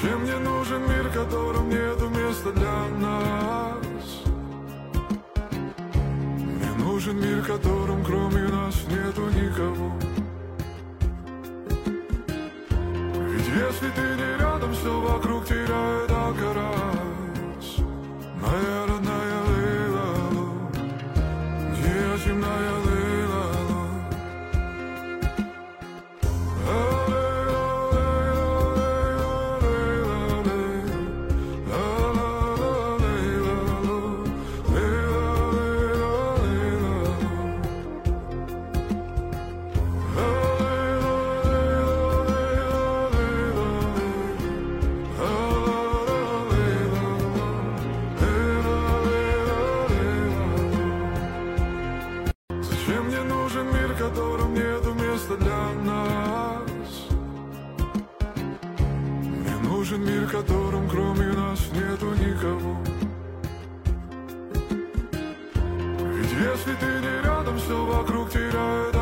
Зачем мне нужен мир, в котором нету места для нас? Мне нужен мир, в котором кроме нас нету никого. Ведь если ты не рядом, все вокруг теряет окрас. Моя родная Лейла, неземная Лейла. Зачем мне нужен мир, в котором нету места для нас? Мне нужен мир, в котором кроме нас нету никого. Ведь если ты не рядом, все вокруг теряет